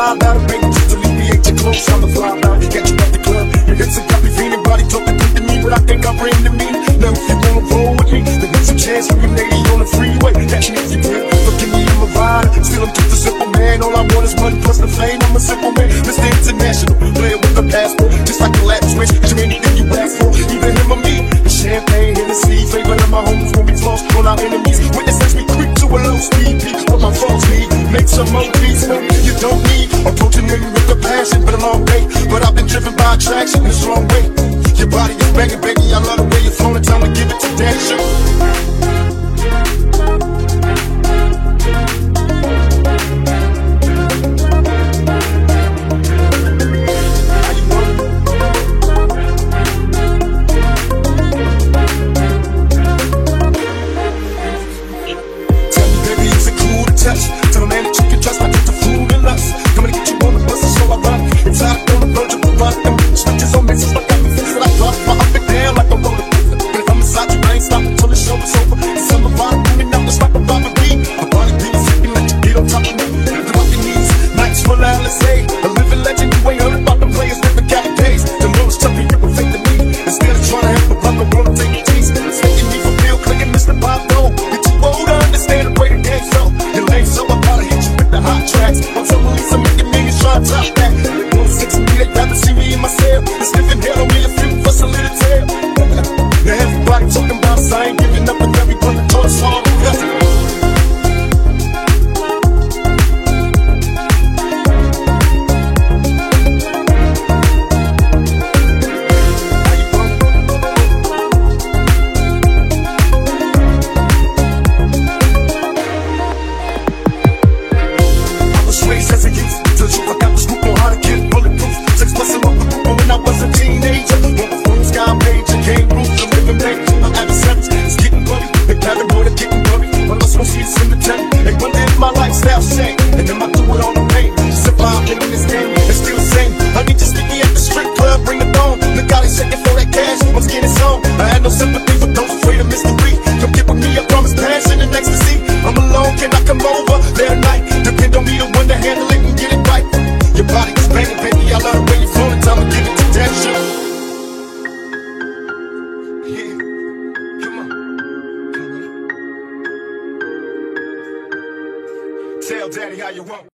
slide out of baby, just alleviate your clothes. I'm the fly out, get you out the club. Your hips have got me feeling, body talking good to me, but I think I bring to me. Now if you wanna roll with me, then there's a chance for you lady on the freeway. Catch me if you can, look at me, I'm a rider. Still I'm just a simple man, all I want is money plus the fame. I'm a simple man, Mr. International, playing with the passport, just like the last switch. You anything you ask for, either him or me. The champagne, Hennessy, flavor of my homies when we floss on our enemies. Witness as we creep to a low speed, what my folks need. Make some more beats, no, you don't need. Approaching them with a passion, been a long day, but I've been driven by attraction, it's a long way. Your body is banging, baby, I love the way you're flowing, time to give it to Daddy Show. Tell a man that you can trust, I get the food and lust. Coming to get you on the bus, so I run. It's hot on the verge of the run. Them switches on me, so I got me feeling like I my up and down like a roller coaster. But if I'm inside you, I ain't stopping till the show is over. It's summer vibe, moving out just like a robber beat. My body beats, sipping, let you get on top of me. Drop your knees, nights full of LSA. A living legend, you ain't heard about the players living cat days. The most tough, you can fake to me. Instead of trying to help a brother, wanna take it easy. It's making me for real, clicking Mr. Bob Dole. You're too old to understand the way the game so. You're lame, so I gotta hit you with the hot tracks. I'm so Lisa making millions trying to top that. They want to sex me, they rather see me in my cell. The sniffing head on me, a few for a little tail. Now everybody talking about us, I ain't giving up, and everyone that told us all because as a youth, till you I got the scoop on how to get bulletproof. 6 plus off the group when I was a teenager. On the phone, sky major, came roof, I'm living major. My adversaries, it's getting bloody. They paranoid, they're getting worried. My lost one seat cemetery. They wonder if my lifestyle shame. And then I do it on the rain. Surviving in this game, it's still the same. I need to stick me at the strip club, bring it on. Look out, they shaking for that cash. I'm skinny song. I had no sympathy.